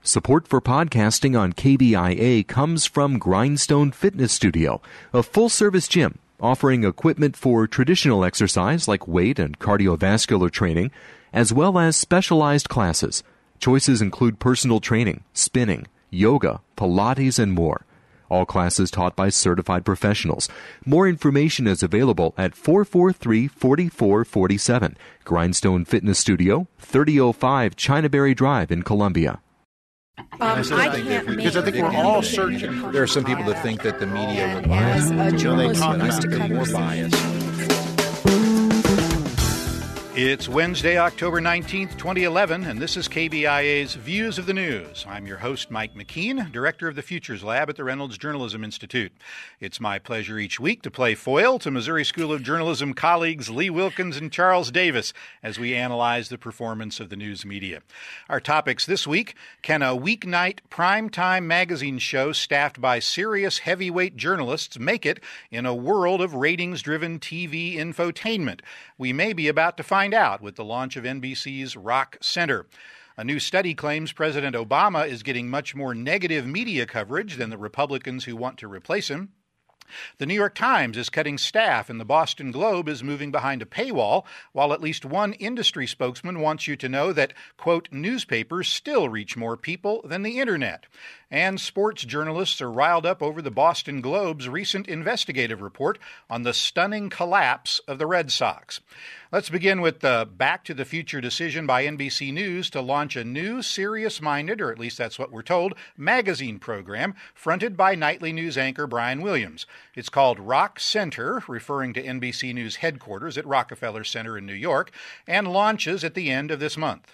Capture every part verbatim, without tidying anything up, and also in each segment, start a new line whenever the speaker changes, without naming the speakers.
Support for podcasting on K B I A comes from Grindstone Fitness Studio, a full-service gym offering equipment for traditional exercise like weight and cardiovascular training, as well as specialized classes. Choices include personal training, spinning, yoga, Pilates, and more. All classes taught by certified professionals. More information is available at four four three, four four four seven. Grindstone Fitness Studio, thirty oh five Chinaberry Drive in Columbia.
Um, I can't make
because I think we're all searching. There are some people that think that the media would
as a journalist
talk
used to
about
cover
more bias.
It's Wednesday, October nineteenth, twenty eleven, and this is K B I A's Views of the News. I'm your host, Mike McKean, Director of the Futures Lab at the Reynolds Journalism Institute. It's my pleasure each week to play foil to Missouri School of Journalism colleagues Lee Wilkins and Charles Davis as we analyze the performance of the news media. Our topics this week: can a weeknight primetime magazine show staffed by serious heavyweight journalists make it in a world of ratings-driven T V infotainment? We may be about to find out with the launch of N B C's Rock Center. A new study claims President Obama is getting much more negative media coverage than the Republicans who want to replace him. The New York Times is cutting staff, and the Boston Globe is moving behind a paywall, while at least one industry spokesman wants you to know that, quote, newspapers still reach more people than the internet. And sports journalists are riled up over the Boston Globe's recent investigative report on the stunning collapse of the Red Sox. Let's begin with the Back to the Future decision by N B C News to launch a new serious-minded, or at least that's what we're told, magazine program fronted by nightly news anchor Brian Williams. It's called Rock Center, referring to N B C News headquarters at Rockefeller Center in New York, and launches at the end of this month.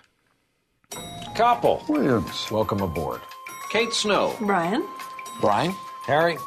Koppel.
Williams.
Welcome aboard. Kate Snow.
Brian.
Brian. Harry.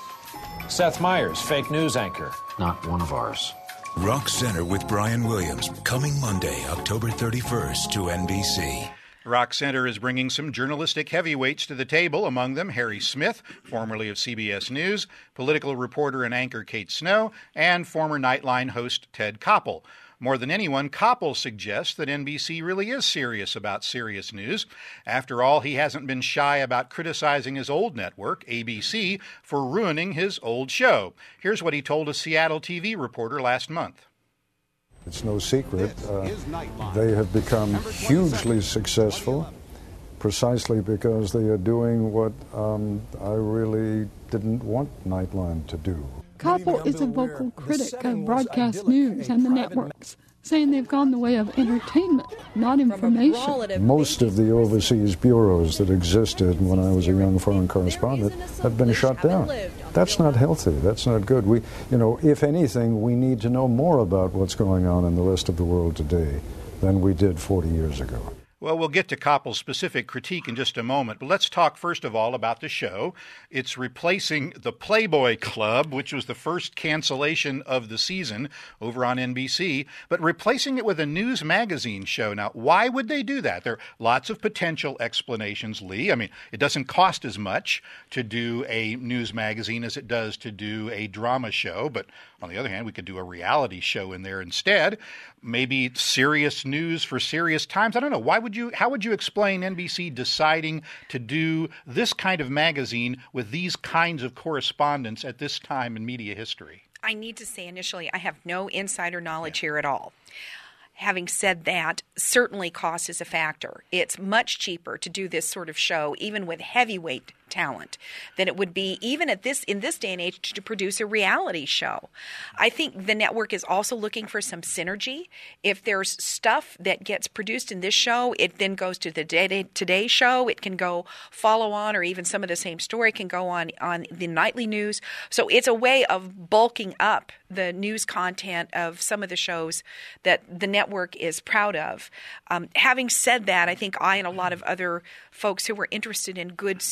Seth Meyers, fake news anchor. Not one of ours.
Rock Center with Brian Williams, coming Monday, October thirty-first to N B C.
Rock Center is bringing some journalistic heavyweights to the table, among them Harry Smith, formerly of C B S News, political reporter and anchor Kate Snow, and former Nightline host Ted Koppel. More than anyone, Koppel suggests that N B C really is serious about serious news. After all, he hasn't been shy about criticizing his old network, A B C, for ruining his old show. Here's what he told a Seattle T V reporter last month.
It's no secret. Uh, they have become hugely successful precisely because they are doing what um, I really didn't want Nightline to do.
Koppel is a vocal critic of broadcast news and the networks, saying they've gone the way of entertainment, not information.
Most of the overseas bureaus that existed when I was a young foreign correspondent have been shut down. That's not healthy. That's not good. We, you know, if anything, we need to know more about what's going on in the rest of the world today than we did forty years ago.
Well, we'll get to Koppel's specific critique in just a moment, but let's talk first of all about the show. It's replacing the Playboy Club, which was the first cancellation of the season over on N B C, but replacing it with a news magazine show. Now, why would they do that? There are lots of potential explanations, Lee. I mean, it doesn't cost as much to do a news magazine as it does to do a drama show, but on the other hand, we could do a reality show in there instead. Maybe serious news for serious times. I don't know. Why would you, how would you explain N B C deciding to do this kind of magazine with these kinds of correspondents at this time in media history?
I need to say initially, I have no insider knowledge yeah. here at all. Having said that, certainly cost is a factor. It's much cheaper to do this sort of show, even with heavyweight talent, than it would be even at this in this day and age to produce a reality show. I think the network is also looking for some synergy. If there's stuff that gets produced in this show, it then goes to the Today Show. It can go follow on, or even some of the same story can go on on the nightly news. So it's a way of bulking up the news content of some of the shows that the network is proud of. Um, having said that, I think I and a lot of other folks who were interested in good, serious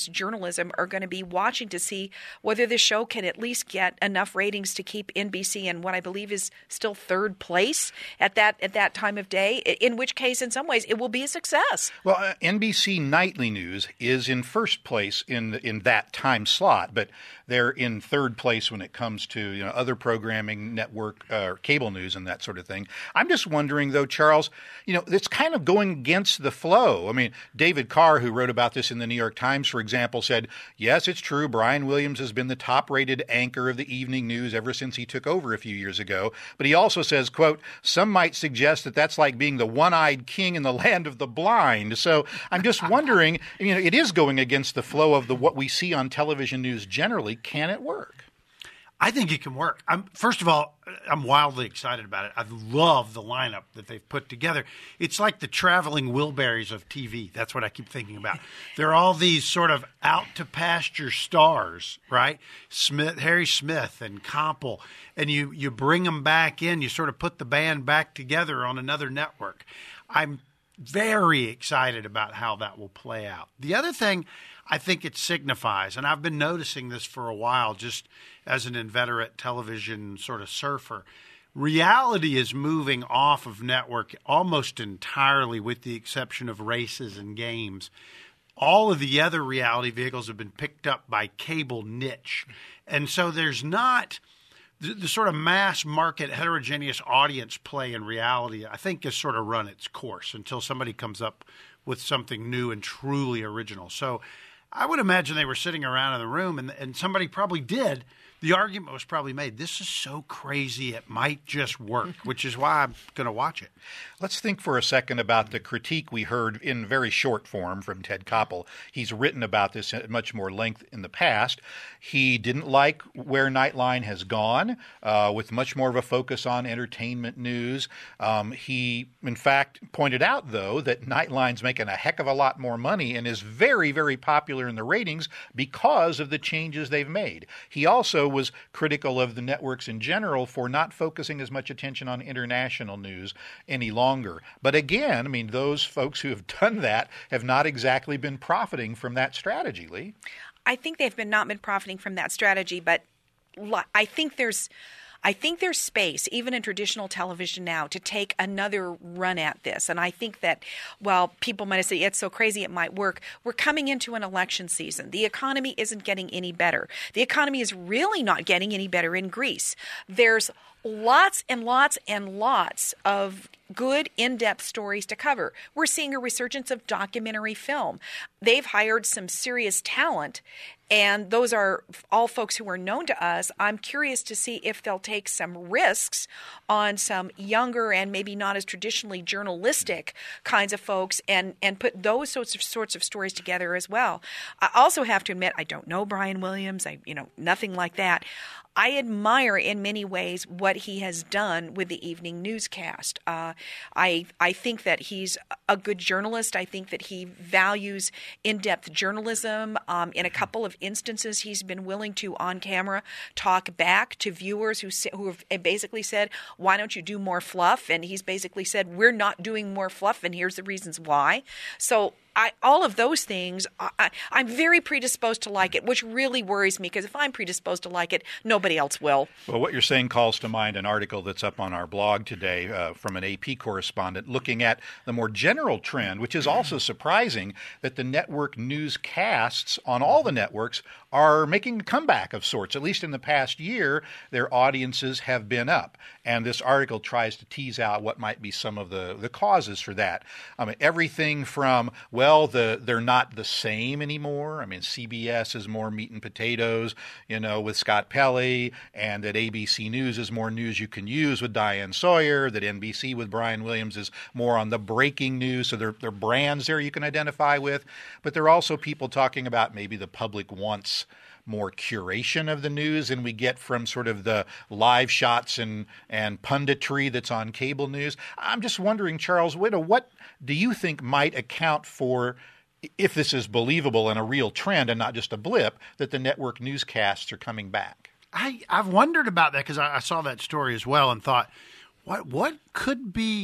indepth journalism are going to be watching to see whether the show can at least get enough ratings to keep N B C in what I believe is still third place at that at that time of day, in which case, in some ways, it will be a success.
Well, uh, N B C Nightly News is in first place in in that time slot, but they're in third place when it comes to, you know, other programming, network, uh, cable news and that sort of thing. I'm just wondering, though, Charles, you know, it's kind of going against the flow. I mean, David Carr, who wrote about this in the New York Times, for example, said, yes, it's true, Brian Williams has been the top-rated anchor of the evening news ever since he took over a few years ago. But he also says, quote, some might suggest that that's like being the one-eyed king in the land of the blind. So I'm just wondering, you know, it is going against the flow of the what we see on television news generally. Can it work?
I think it can work. I'm, first of all, I'm wildly excited about it. I love the lineup that they've put together. It's like the traveling Wilburys of T V. That's what I keep thinking about. They're all these sort of out-to-pasture stars, right? Smith, Harry Smith and Koppel. And you, you bring them back in. You sort of put the band back together on another network. I'm very excited about how that will play out. The other thing I think it signifies, and I've been noticing this for a while just as an inveterate television sort of surfer, reality is moving off of network almost entirely with the exception of races and games. All of the other reality vehicles have been picked up by cable niche. And so there's not the, the sort of mass market heterogeneous audience play in reality, I think, has sort of run its course until somebody comes up with something new and truly original. So I would imagine they were sitting around in the room, and, and somebody probably did. The argument was probably made, this is so crazy it might just work, which is why I'm going to watch it.
Let's think for a second about the critique we heard in very short form from Ted Koppel. He's written about this at much more length in the past. He didn't like where Nightline has gone, uh, with much more of a focus on entertainment news. Um, he, in fact, pointed out, though, that Nightline's making a heck of a lot more money and is very, very popular in the ratings because of the changes they've made. He also was critical of the networks in general for not focusing as much attention on international news any longer. But again, I mean, those folks who have done that have not exactly been profiting from that strategy, Lee.
I think they've been not been profiting from that strategy, but I think there's I think there's space, even in traditional television now, to take another run at this. And I think that while people might say it's so crazy it might work, we're coming into an election season. The economy isn't getting any better. The economy is really not getting any better in Greece. There's lots and lots and lots of good in-depth stories to cover. We're seeing a resurgence of documentary film. They've hired some serious talent, and those are all folks who are known to us. I'm curious to see if they'll take some risks on some younger and maybe not as traditionally journalistic kinds of folks and, and put those sorts of sorts of stories together as well. I also have to admit, I don't know Brian Williams. I, you know, nothing like that. I admire in many ways what he has done with the evening newscast. Uh, I I think that he's a good journalist. I think that he values in-depth journalism. Um, in a couple of instances, he's been willing to, on camera, talk back to viewers who who have basically said, "Why don't you do more fluff?" And he's basically said, "We're not doing more fluff, and here's the reasons why." So I, all of those things, I, I'm very predisposed to like it, which really worries me because if I'm predisposed to like it, nobody else will.
Well, what you're saying calls to mind an article that's up on our blog today uh, from an A P correspondent looking at the more general trend, which is also surprising, that the network newscasts on all the networks are making a comeback of sorts. At least in the past year, their audiences have been up. And this article tries to tease out what might be some of the, the causes for that. I mean, everything from, well, the they're not the same anymore. I mean, C B S is more meat and potatoes, you know, with Scott Pelley, and that A B C News is more news you can use with Diane Sawyer, that N B C with Brian Williams is more on the breaking news. So there, there are brands there you can identify with. But there are also people talking about maybe the public wants more curation of the news and we get from sort of the live shots and, and punditry that's on cable news. I'm just wondering, Charles, what do you think might account for, if this is believable and a real trend and not just a blip, that the network newscasts are coming back?
I, I've wondered about that because I, I saw that story as well and thought, what what could be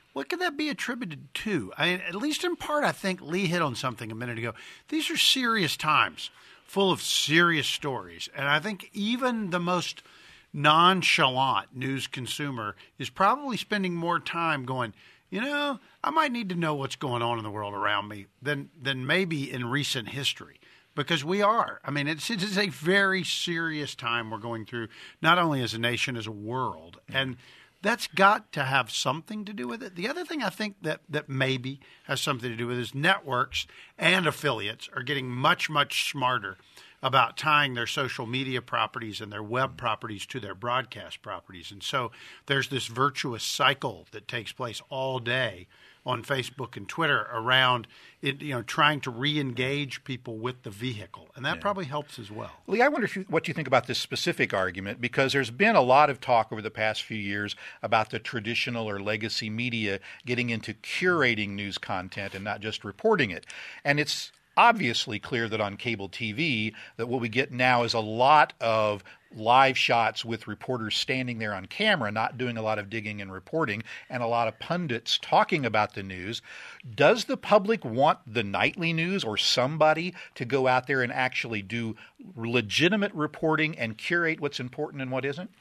what could that be attributed to? I mean, at least in part, I think Lee hit on something a minute ago. These are serious times, full of serious stories. And I think even the most nonchalant news consumer is probably spending more time going, you know, I might need to know what's going on in the world around me than than maybe in recent history. Because we are. I mean, it's, it's a very serious time we're going through, not only as a nation, as a world. And that's got to have something to do with it. The other thing I think that, that maybe has something to do with it is networks and affiliates are getting much, much smarter about tying their social media properties and their web properties to their broadcast properties. And so there's this virtuous cycle that takes place all day on Facebook and Twitter around it, you know, trying to re-engage people with the vehicle. And that yeah. probably helps as well.
Lee, I wonder if you, what you think about this specific argument, because there's been a lot of talk over the past few years about the traditional or legacy media getting into curating news content and not just reporting it. And it's obviously clear that on cable T V that what we get now is a lot of live shots with reporters standing there on camera, not doing a lot of digging and reporting, and a lot of pundits talking about the news. Does the public want the nightly news or somebody to go out there and actually do legitimate reporting and curate what's important and what isn't?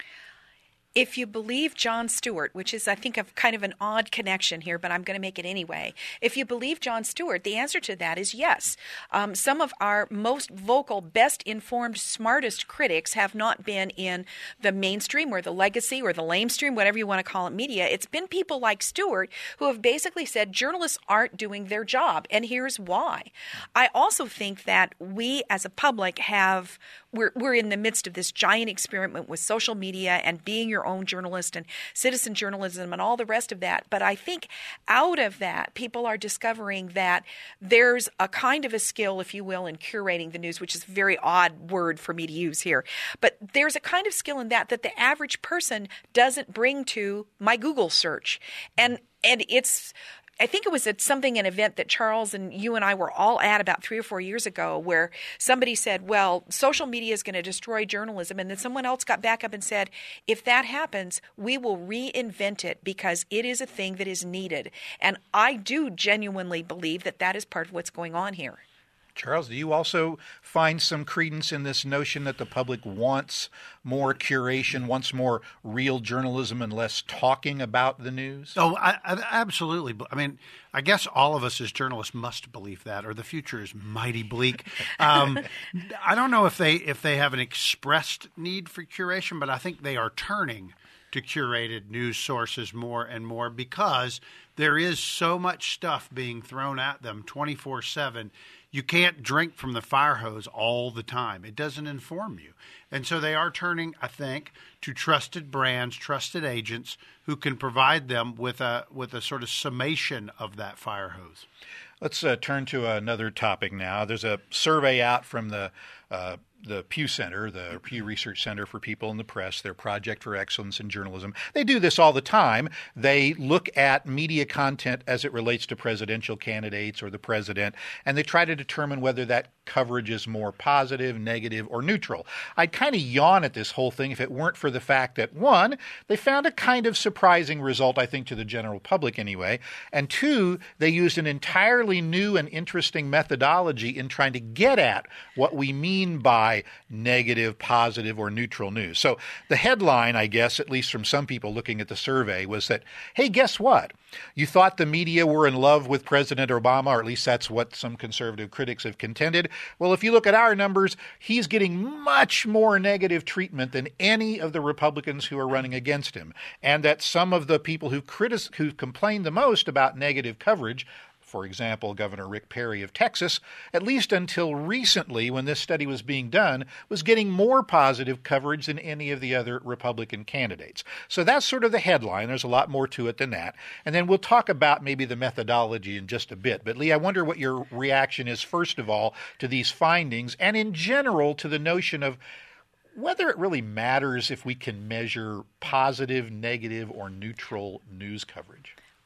If you believe Jon Stewart, which is, I think, a kind of an odd connection here, but I'm going to make it anyway. If you believe Jon Stewart, the answer to that is yes. Um, some of our most vocal, best informed, smartest critics have not been in the mainstream or the legacy or the lamestream, whatever you want to call it, media. It's been people like Stewart who have basically said journalists aren't doing their job, and here's why. I also think that we as a public have We're we're in the midst of this giant experiment with social media and being your own journalist and citizen journalism and all the rest of that. But I think out of that, people are discovering that there's a kind of a skill, if you will, in curating the news, which is a very odd word for me to use here. But there's a kind of skill in that that the average person doesn't bring to my Google search. And and it's I think it was at something, an event that Charles and you and I were all at about three or four years ago, where somebody said, well, social media is going to destroy journalism. And then someone else got back up and said, if that happens, we will reinvent it because it is a thing that is needed. And I do genuinely believe that that is part of what's going on here.
Charles, do you also find some credence in this notion that the public wants more curation, wants more real journalism and less talking about the news?
Oh, I, I, absolutely. I mean, I guess all of us as journalists must believe that, or the future is mighty bleak. Um, I don't know if they if they have an expressed need for curation, but I think they are turning to curated news sources more and more because there is so much stuff being thrown at them twenty-four seven. You can't drink from the fire hose all the time. It doesn't inform you. And so they are turning, I think, to trusted brands, trusted agents who can provide them with a with a sort of summation of that fire hose.
Let's uh, turn to another topic now. There's a survey out from the uh, the Pew Center, the Pew Research Center for People in the Press, their Project for Excellence in Journalism. They do this all the time. They look at media content as it relates to presidential candidates or the president, and they try to determine whether that coverage is more positive, negative, or neutral. I'd kind of yawn at this whole thing if it weren't for the fact that, one, they found a kind of surprising result, I think, to the general public anyway, and two, they used an entirely new and interesting methodology in trying to get at what we mean by negative, positive, or neutral news. So the headline, I guess, at least from some people looking at the survey, was that, hey, guess what? You thought the media were in love with President Obama, or at least that's what some conservative critics have contended. Well, if you look at our numbers, he's getting much more negative treatment than any of the Republicans who are running against him. And that some of the people who critic- who complained the most about negative coverage, for example, Governor Rick Perry of Texas, at least until recently when this study was being done, was getting more positive coverage than any of the other Republican candidates. So that's sort of the headline. There's a lot more to it than that. And then we'll talk about maybe the methodology in just a bit. But Lee, I wonder what your reaction is, first of all, to these findings and in general to the notion of whether it really matters if we can measure positive, negative, or neutral news coverage.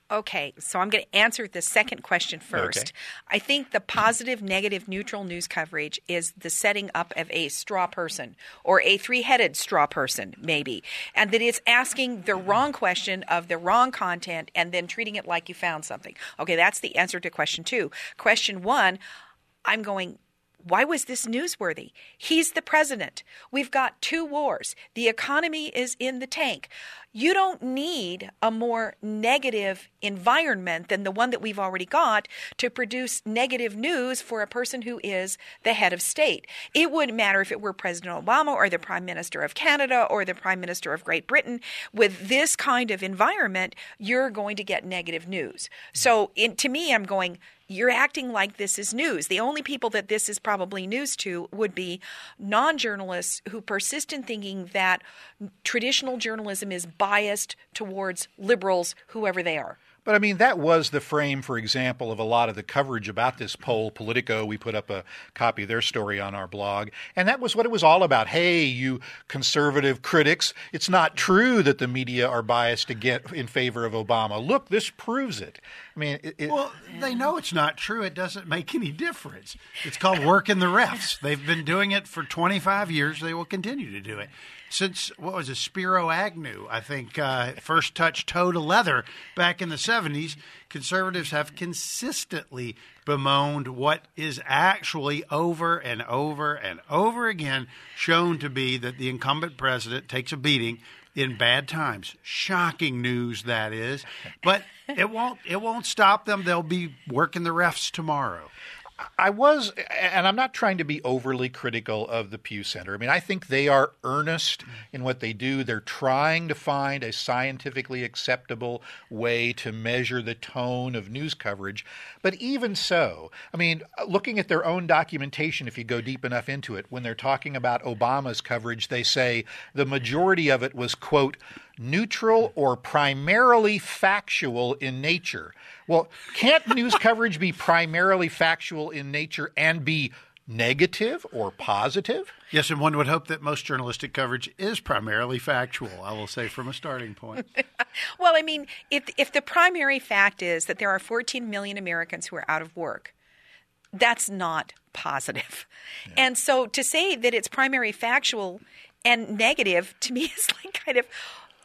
Okay, so I'm going to answer the second question first.
Okay.
I think the positive, negative, neutral news coverage is the setting up of a straw person or a three-headed straw person, maybe, and that it's asking the wrong question of the wrong content and then treating it like you found something. Okay, that's the answer to question two. Question one, I'm going, why was this newsworthy? He's the president. We've got two wars. The economy is in the tank. You don't need a more negative environment than the one that we've already got to produce negative news for a person who is the head of state. It wouldn't matter if it were President Obama or the Prime Minister of Canada or the Prime Minister of Great Britain. With this kind of environment, you're going to get negative news. So in, to me, I'm going, you're acting like this is news. The only people that this is probably news to would be non-journalists who persist in thinking that traditional journalism is biased towards liberals, whoever they are.
But, I mean, that was the frame, for example, of a lot of the coverage about this poll. Politico, we put up a copy of their story on our blog, and that was what it was all about. Hey, you conservative critics, it's not true that the media are biased to get in favor of Obama. Look, this proves it. I mean, it, it,
well, they know it's not true. It doesn't make any difference. It's called working the refs. They've been doing it for twenty-five years. They will continue to do it. Since, what was it, Spiro Agnew, I think, uh, first touched toe to leather back in the seventies, conservatives have consistently bemoaned what is actually over and over and over again shown to be that the incumbent president takes a beating in bad times. Shocking news, that is. But it won't, it won't stop them. They'll be working the refs tomorrow.
I was, and I'm not trying to be overly critical of the Pew Center. I mean, I think they are earnest in what they do. They're trying to find a scientifically acceptable way to measure the tone of news coverage. But even so, I mean, looking at their own documentation, if you go deep enough into it, when they're talking about Obama's coverage, they say the majority of it was, quote, neutral or primarily factual in nature. Well, can't news coverage be primarily factual in nature and be negative or positive?
Yes, and one would hope that most journalistic coverage is primarily factual, I will say, from a starting point.
Well, I mean, if if the primary fact is that there are fourteen million Americans who are out of work, that's not positive. Yeah. And so to say that it's primary factual and negative, to me, is like kind of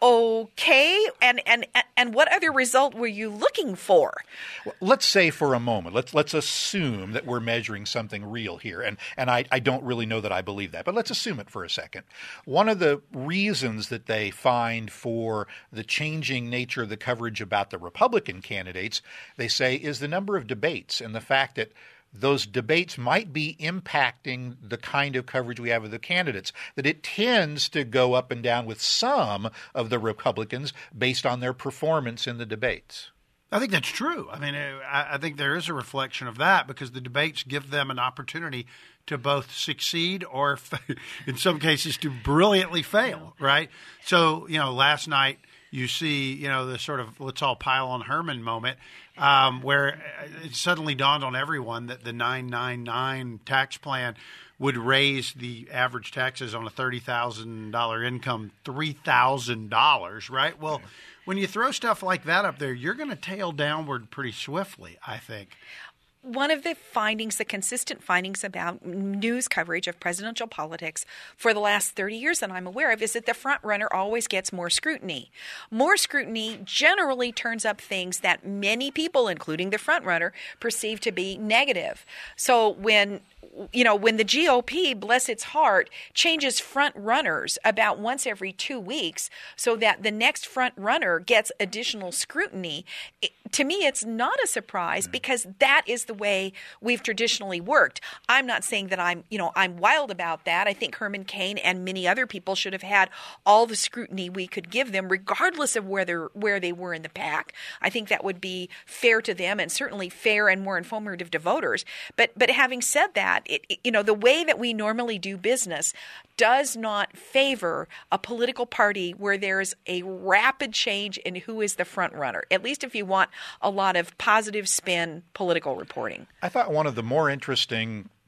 okay, and and and what other result were you looking for?
Well, let's say for a moment, let's let's assume that we're measuring something real here, and and I, I don't really know that I believe that, but let's assume it for a second. One of the reasons that they find for the changing nature of the coverage about the Republican candidates, they say, is the number of debates and the fact that those debates might be impacting the kind of coverage we have of the candidates, that it tends to go up and down with some of the Republicans based on their performance in the debates.
I think that's true. I mean, I, I think there is a reflection of that because the debates give them an opportunity to both succeed or, in some cases, to brilliantly fail, right? So, you know, last night you see, you know, the sort of let's all pile on Herman moment um, where it suddenly dawned on everyone that the nine nine nine tax plan would raise the average taxes on a thirty thousand dollars income three thousand dollars, right? Well, when you throw stuff like that up there, you're going to tail downward pretty swiftly, I think.
One of the findings, the consistent findings about news coverage of presidential politics for the last thirty years that I'm aware of is that the front runner always gets more scrutiny. More scrutiny generally turns up things that many people, including the front runner, perceive to be negative. So when you know, when the G O P, bless its heart, changes front runners about once every two weeks so that the next front runner gets additional scrutiny, it, to me, it's not a surprise because that is the way we've traditionally worked. I'm not saying that I'm, you know, I'm wild about that. I think Herman Cain and many other people should have had all the scrutiny we could give them, regardless of where they're, where they were in the pack. I think that would be fair to them and certainly fair and more informative to voters. But, but having said that, It, it, you know, the way that we normally do business does not favor a political party where there's a rapid change in who is the front runner, at least if you want a lot of positive spin political reporting.
I thought one of the more interesting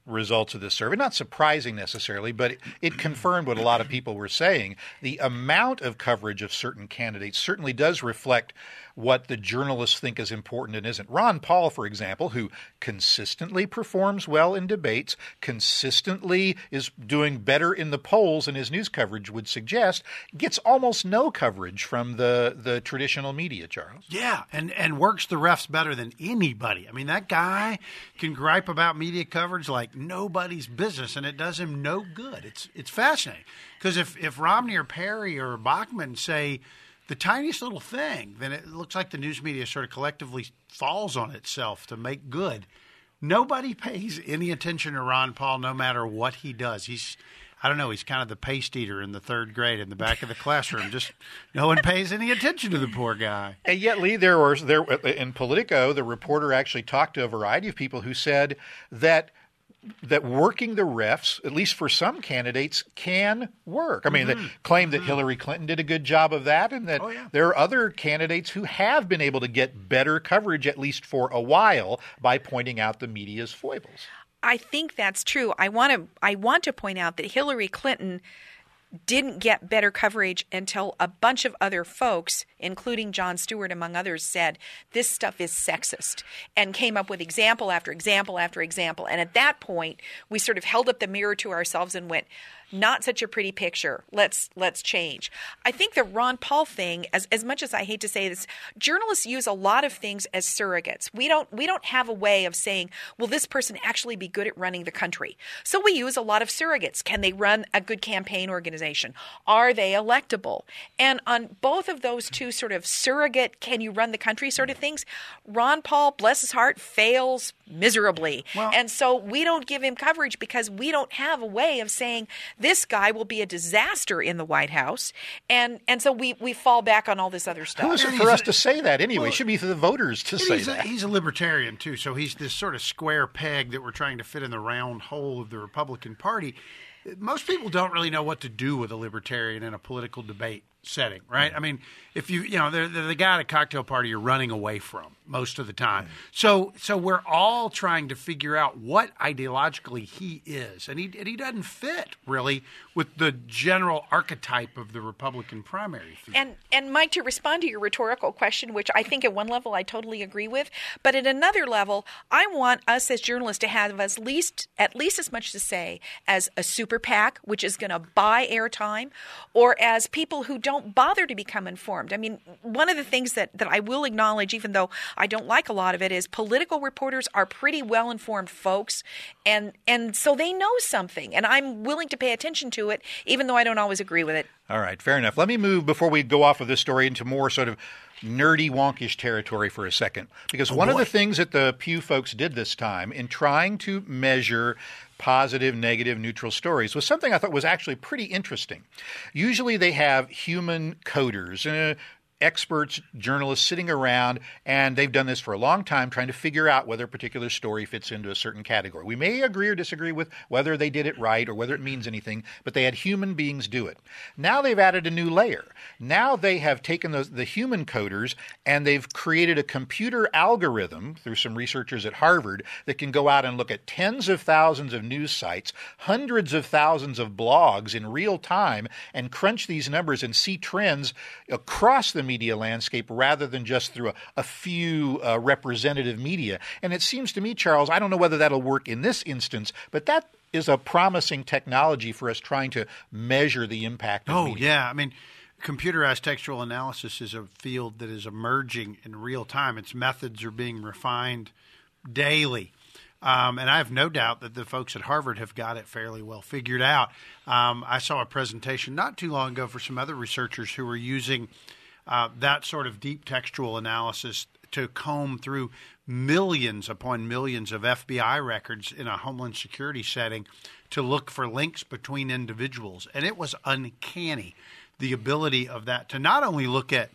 results of this survey. Not surprising necessarily, but it, it confirmed what a lot of people were saying. The amount of coverage of certain candidates certainly does reflect what the journalists think is important and isn't. Ron Paul, for example, who consistently performs well in debates, consistently is doing better in the polls than his news coverage would suggest, gets almost no coverage from the, the traditional media, Charles.
Yeah, and, and works the refs better than anybody. I mean, that guy can gripe about media coverage like nobody's business, and it does him no good. It's it's fascinating because if, if Romney or Perry or Bachman say the tiniest little thing, then it looks like the news media sort of collectively falls on itself to make good. Nobody pays any attention to Ron Paul no matter what he does. He's, I don't know, he's kind of the paste eater in the third grade in the back of the classroom. Just no one pays any attention to the poor guy.
And yet, Lee, there was there in Politico, the reporter actually talked to a variety of people who said that that working the refs, at least for some candidates, can work. I mean, mm-hmm. they claim that mm-hmm. Hillary Clinton did a good job of that, and that oh, yeah. there are other candidates who have been able to get better coverage, at least for a while, by pointing out the media's foibles.
I think that's true. I want to I want to point out that Hillary Clinton didn't get better coverage until a bunch of other folks, including Jon Stewart, among others, said this stuff is sexist and came up with example after example after example. And at that point, we sort of held up the mirror to ourselves and went, not such a pretty picture. Let's let's change. I think the Ron Paul thing, as as much as I hate to say this, journalists use a lot of things as surrogates. We don't we don't have a way of saying, will this person actually be good at running the country? So we use a lot of surrogates. Can they run a good campaign organization? Are they electable? And on both of those two sort of surrogate, can you run the country sort of things, Ron Paul, bless his heart, fails miserably. Well, and so we don't give him coverage because we don't have a way of saying this guy will be a disaster in the White House. And and so we, we fall back on all this other stuff.
Who is it for us to say that anyway? Well, it should be for the voters to say
he's
that.
A, he's a libertarian, too, so he's this sort of square peg that we're trying to fit in the round hole of the Republican Party. Most people don't really know what to do with a libertarian in a political debate setting, right? I mean, if you, you know, they're, they're the guy at a cocktail party you're running away from most of the time. So so we're all trying to figure out what ideologically he is. And he, and he doesn't fit, really, with the general archetype of the Republican primary field.
And, and Mike, to respond to your rhetorical question, which I think at one level I totally agree with, but at another level, I want us as journalists to have at least, at least as much to say as a super PAC, which is going to buy airtime, or as people who don't don't bother to become informed. I mean, one of the things that, that I will acknowledge, even though I don't like a lot of it, is political reporters are pretty well-informed folks, and and so they know something, and I'm willing to pay attention to it, even though I don't always agree with it.
All right, fair enough. Let me move, before we go off of this story, into more sort of nerdy, wonkish territory for a second. Because oh, one boy. of the things that the Pew folks did this time in trying to measure positive, negative, neutral stories was something I thought was actually pretty interesting. Usually they have human coders, uh, experts, journalists sitting around, and they've done this for a long time trying to figure out whether a particular story fits into a certain category. We may agree or disagree with whether they did it right or whether it means anything, but they had human beings do it. Now they've added a new layer. Now they have taken those, the human coders and they've created a computer algorithm through some researchers at Harvard that can go out and look at tens of thousands of news sites, hundreds of thousands of blogs in real time, and crunch these numbers and see trends across the media landscape rather than just through a, a few uh, representative media. And it seems to me, Charles, I don't know whether that'll work in this instance, but that is a promising technology for us trying to measure the impact of
oh,
media.
yeah. I mean, computerized textual analysis is a field that is emerging in real time. Its methods are being refined daily. Um, and I have no doubt that the folks at Harvard have got it fairly well figured out. Um, I saw a presentation not too long ago for some other researchers who were using uh, that sort of deep textual analysis to comb through millions upon millions of F B I records in a Homeland Security setting to look for links between individuals. And it was uncanny, the ability of that to not only look at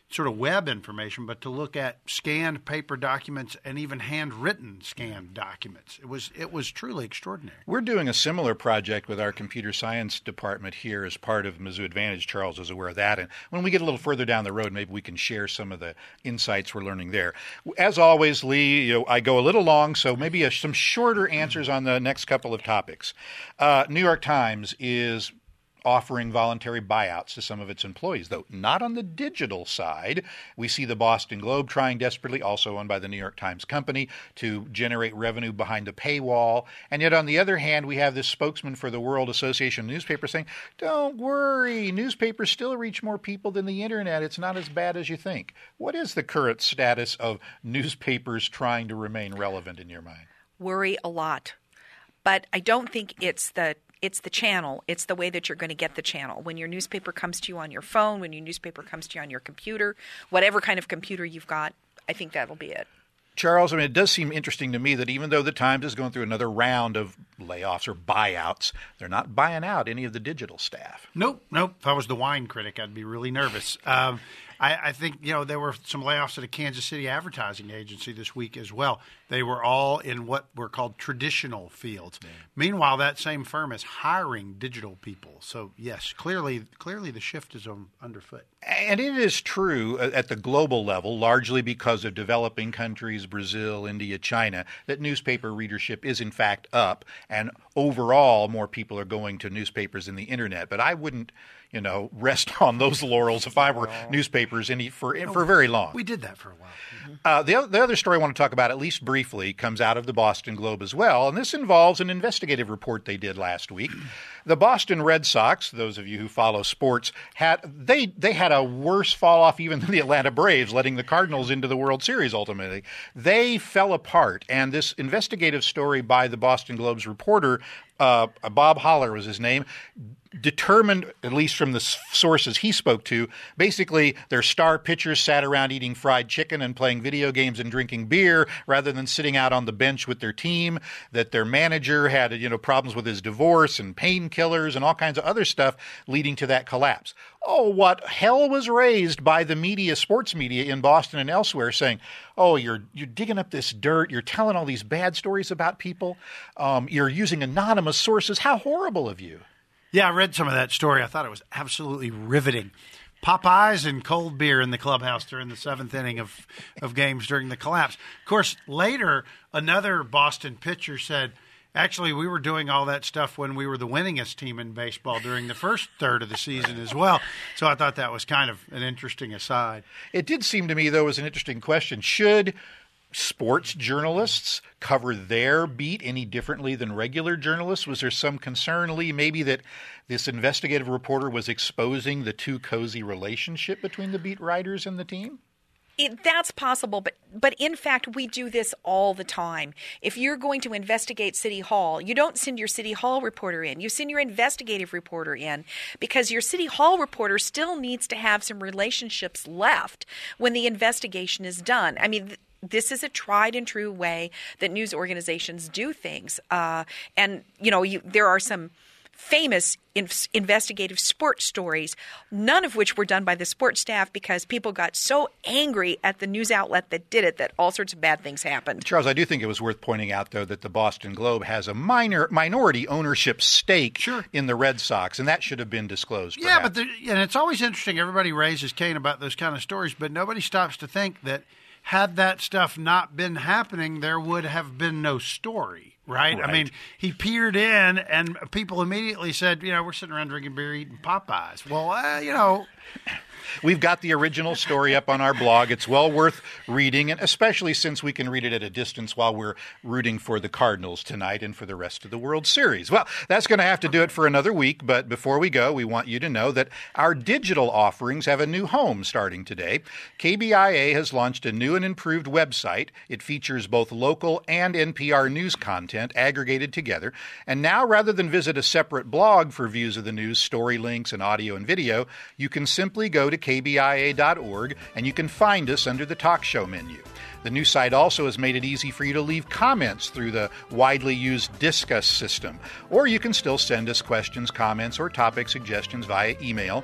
sort of web information, but to look at scanned paper documents and even handwritten scanned documents. It was it was truly extraordinary.
We're doing a similar project with our computer science department here as part of Mizzou Advantage. Charles is aware of that. And when we get a little further down the road, maybe we can share some of the insights we're learning there. As always, Lee, you know, I go a little long, so maybe a, some shorter answers on the next couple of topics. Uh, New York Times is offering voluntary buyouts to some of its employees, though not on the digital side. We see the Boston Globe trying desperately, also owned by the New York Times Company, to generate revenue behind a paywall. And yet, on the other hand, we have this spokesman for the World Association of Newspapers saying, don't worry, newspapers still reach more people than the Internet. It's not as bad as you think. What is the current status of newspapers trying to remain relevant in your mind?
Worry a lot. But I don't think it's the It's the channel. It's the way that you're going to get the channel. When your newspaper comes to you on your phone, when your newspaper comes to you on your computer, whatever kind of computer you've got, I think that'll be it.
Charles, I mean, it does seem interesting to me that even though the Times is going through another round of layoffs or buyouts, they're not buying out any of the digital staff.
Nope, nope. If I was the wine critic, I'd be really nervous. Um, I, I think, you know, there were some layoffs at a Kansas City advertising agency this week as well. They were all in what were called traditional fields. Yeah. Meanwhile, that same firm is hiring digital people. So, yes, clearly clearly the shift is on, underfoot.
And it is true at the global level, largely because of developing countries, Brazil, India, China, that newspaper readership is in fact up. And overall, more people are going to newspapers than the Internet. But I wouldn't, you know, rest on those laurels if I were newspapers any for for very long.
We did that for a while.
Mm-hmm. Uh, the, other, the other story I want to talk about, at least briefly, comes out of the Boston Globe as well, and this involves an investigative report they did last week. The Boston Red Sox, those of you who follow sports, had they they had a worse fall off even than the Atlanta Braves, letting the Cardinals into the World Series ultimately. They fell apart, and this investigative story by the Boston Globe's reporter, uh, Bob Holler was his name, determined, at least from the sources he spoke to, basically their star pitchers sat around eating fried chicken and playing video games and drinking beer rather than sitting out on the bench with their team, that their manager had, you know, problems with his divorce and painkillers and all kinds of other stuff leading to that collapse. Oh, what hell was raised by the media, sports media in Boston and elsewhere saying, oh, you're you're digging up this dirt, you're telling all these bad stories about people, um, you're using anonymous sources. How horrible of you.
Yeah, I read some of that story. I thought it was absolutely riveting. Popeyes and cold beer in the clubhouse during the seventh inning of, of games during the collapse. Of course, later, another Boston pitcher said, actually, we were doing all that stuff when we were the winningest team in baseball during the first third of the season as well. So I thought that was kind of an interesting aside.
It did seem to me, though, was an interesting question. Should sports journalists cover their beat any differently than regular journalists? Was there some concern, Lee, maybe that this investigative reporter was exposing the too cozy relationship between the beat writers and the team?
It, that's possible, but but in fact, we do this all the time. If you're going to investigate City Hall, you don't send your City Hall reporter in. You send your investigative reporter in because your City Hall reporter still needs to have some relationships left when the investigation is done. I mean, th- this is a tried and true way that news organizations do things. Uh, and, you know, you, there are some famous in- investigative sports stories, none of which were done by the sports staff because people got so angry at the news outlet that did it that all sorts of bad things happened.
Charles, I do think it was worth pointing out, though, that the Boston Globe has a minor minority ownership stake
sure.
in the Red Sox, and that should have been disclosed.
Yeah,
perhaps.
but the, and it's always interesting. Everybody raises Cain about those kind of stories, but nobody stops to think that had that stuff not been happening, there would have been no story. Right?
right?
I mean, he peered in, and people immediately said, you know, we're sitting around drinking beer, eating Popeyes. Well, uh, you know.
We've got the original story up on our blog. It's well worth reading, and especially since we can read it at a distance while we're rooting for the Cardinals tonight and for the rest of the World Series. Well, that's going to have to do it for another week, but before we go, we want you to know that our digital offerings have a new home starting today. K B I A has launched a new and improved website. It features both local and N P R news content aggregated together. And now, rather than visit a separate blog for views of the news, story links, and audio and video, you can simply go to K B I A dot org and you can find us under the talk show menu. The new site also has made it easy for you to leave comments through the widely used Discuss system. Or you can still send us questions, comments, or topic suggestions via email.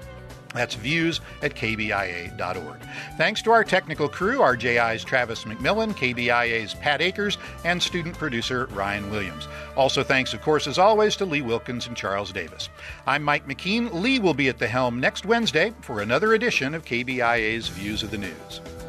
That's views at k b i a dot org. Thanks to our technical crew, R J I's Travis McMillan, K B I A's Pat Akers, and student producer Ryan Williams. Also thanks, of course, as always, to Lee Wilkins and Charles Davis. I'm Mike McKean. Lee will be at the helm next Wednesday for another edition of K B I A's Views of the News.